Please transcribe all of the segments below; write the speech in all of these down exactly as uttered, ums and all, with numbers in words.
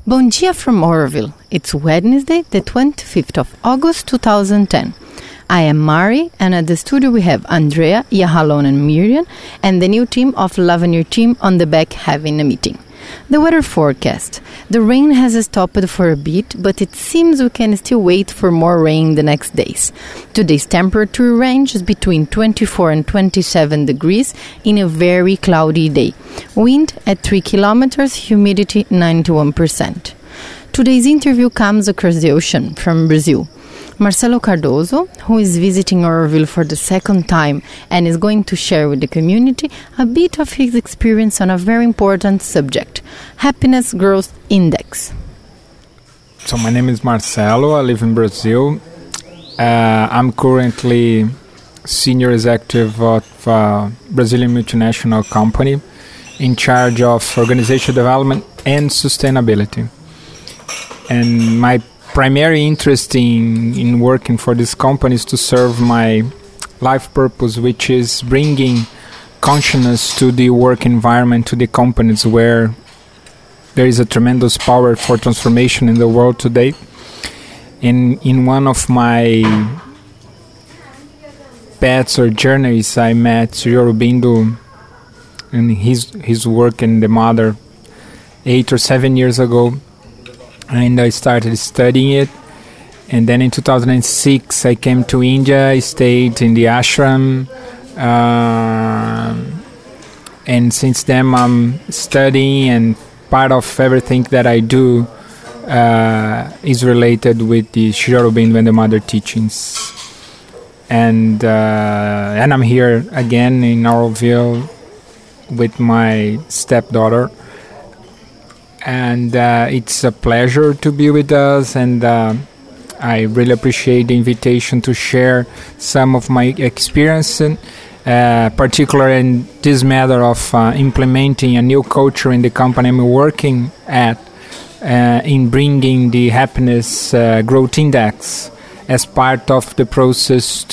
Bom dia from Oroville. It's Wednesday, the twenty-fifth of August, two thousand ten. I am Mari, and at the studio we have Andrea, Yahalon and Miriam, and the new team of Lavanir team on the back having a meeting. The weather forecast. The rain has stopped for a bit, but it seems we can still wait for more rain the next days. Today's temperature range is between twenty-four and twenty-seven degrees in a very cloudy day. Wind at three kilometers, humidity ninety-one percent. Today's interview comes across the ocean from Brazil. Marcelo Cardoso, who is visiting Oroville for the second time and is going to share with the community a bit of his experience on a very important subject, Happiness Growth Index. So my name is Marcelo, I live in Brazil. Uh, I'm currently senior executive of a Brazilian multinational company in charge of organizational development and sustainability. And my primary interest in, in working for this company is to serve my life purpose, which is bringing consciousness to the work environment, to the companies where there is a tremendous power for transformation in the world today. In, in one of my paths or journeys, I met Sri Aurobindo and his, his work in the Mother eight or seven years ago. And I started studying it. And then in two thousand six, I came to India. I stayed in the ashram. Uh, and since then, I'm studying, and part of everything that I do uh, is related with the Sri Aurobindo and the Mother teachings. And, uh, and I'm here again in Oroville with my stepdaughter. And uh, it's a pleasure to be with us, and uh, I really appreciate the invitation to share some of my experience, uh, particularly in this matter of uh, implementing a new culture in the company I'm working at, uh, in bringing the Happiness uh, Growth Index as part of the process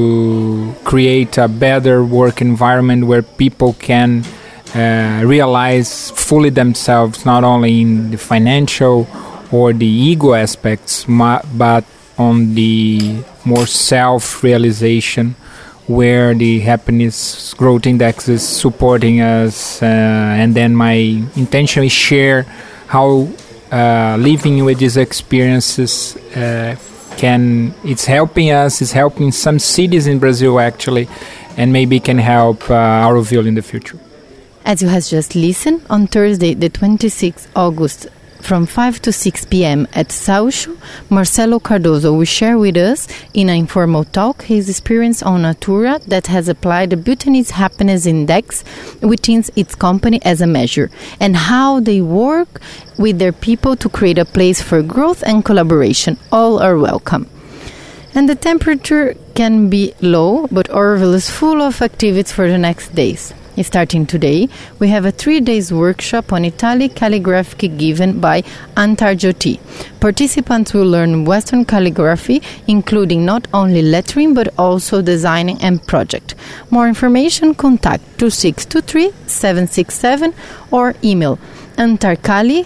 to create a better work environment where people can Uh, realize fully themselves, not only in the financial or the ego aspects, ma- but on the more self-realization, where the Happiness Growth Index is supporting us. Uh, and then my intention is share how uh, living with these experiences uh, can, it's helping us, it's helping some cities in Brazil actually, and maybe can help uh, Oroville in the future. As you have just listened, on Thursday, the twenty-sixth of August, from five to six p.m. at Saúcho, Marcelo Cardoso will share with us, in an informal talk, his experience on Natura that has applied the Bhutanese Happiness Index within its company as a measure, and how they work with their people to create a place for growth and collaboration. All are welcome. And the temperature can be low, but Oroville is full of activities for the next days. Starting today, we have a three days workshop on Italic calligraphy given by Antar Jyoti. Participants will learn Western calligraphy, including not only lettering but also designing and project. More information, contact two six two three, seven six seven or email antarcali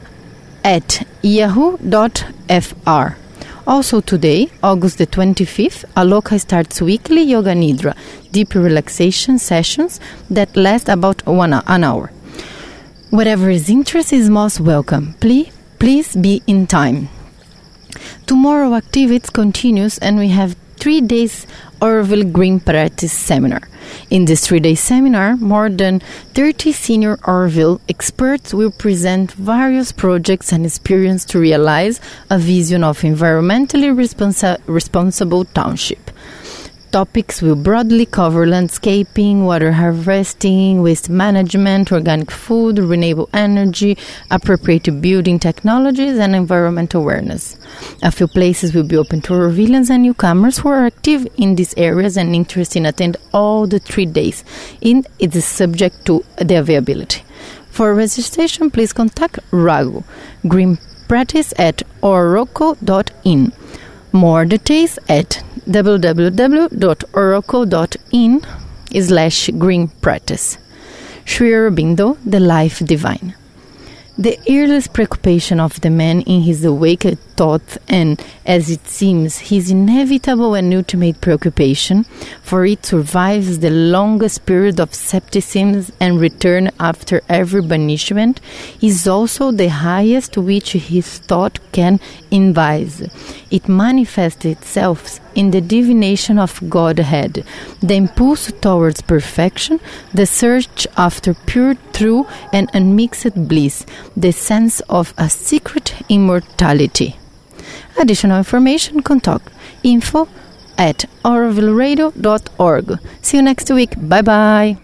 at yahoo dot f r. Also today, August the twenty-fifth, Aloka starts weekly Yoga Nidra, deep relaxation sessions that last about one, an hour. Whatever is interest is most welcome. Please, please be in time. Tomorrow activities continues, and we have three days Oroville Green Practice Seminar. In this three-day seminar, more than thirty senior Oroville experts will present various projects and experience to realize a vision of environmentally responsa- responsible township. Topics will broadly cover landscaping, water harvesting, waste management, organic food, renewable energy, appropriate building technologies, and environmental awareness. A few places will be open to Orovillians and newcomers who are active in these areas and interested in attend all the three days. In it is subject to the availability. For registration, please contact Rago, Green Practice at oroco dot in. More details at w w w dot oroco dot in slash green practice. Sri Aurobindo, the Life Divine. The earliest preoccupation of the man in his awaked thought, and, as it seems, his inevitable and ultimate preoccupation, for it survives the longest period of scepticism and return after every banishment, is also the highest which his thought can invise. It manifests itself in the divination of Godhead, the impulse towards perfection, the search after pure truth and unmixed bliss, the sense of a secret immortality. Additional information, contact info at auroville radio dot org. See you next week. Bye bye.